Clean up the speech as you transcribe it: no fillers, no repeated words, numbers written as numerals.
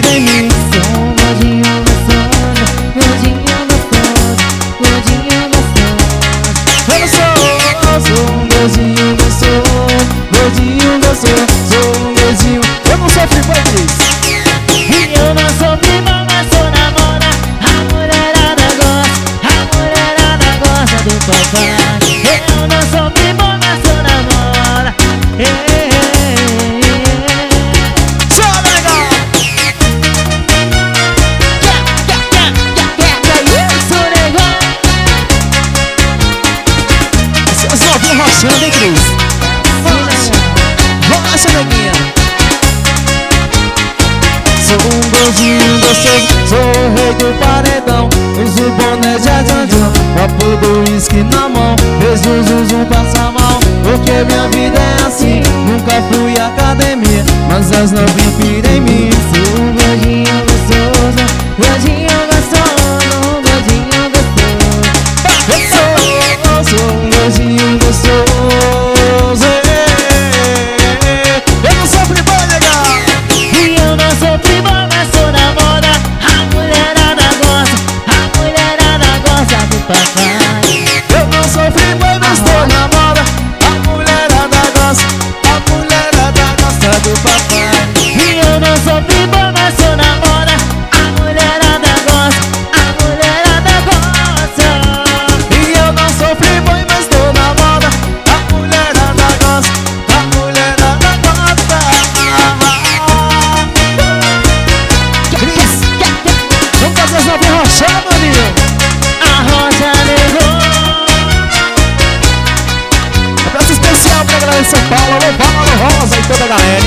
em mim. Sou um gordinho gostoso, gordinho gostoso, gordinho gostoso. Eu sou um gordinho gostoso, gordinho gostoso, sou um gordinho. Eu não sofri por isso. E eu não sou bom, mas sou namora. A mulherada gosta do papai. Eu não sou bom, mas sou namora. Só legal. Sou legal. Seus novinhos rochando, hein, Cris? Rocha, neguinha. Sou um gordinho gostoso, sou o rei do paredão. Uso boné de ajandão, copo do uísque na mão. Beijo, zuzu, passa mal, porque minha vida é assim. Nunca fui à academia, mas as novinhas piram em mim. Sou um gordinho gostoso, gordinho gostoso, gordinho gostoso. Eu sou um gordinho gostoso. Eu não sofri bom, legal. E eu não sou bom, mas sou namora. A mulherada gosta do papai. Eu não sofri bom, mas estou na moda. A mulherada gosta do papai. E eu não sou bom, mas sou namora. A mulherada gosta. E eu não sofri bom, mas estou na moda. A mulherada gosta. Cris, vamos fazer as novinhas rochar, maninho. A rocha levou. Abraço especial pra galera de São Paulo. Alô, Paulo, Rosa e toda a galera.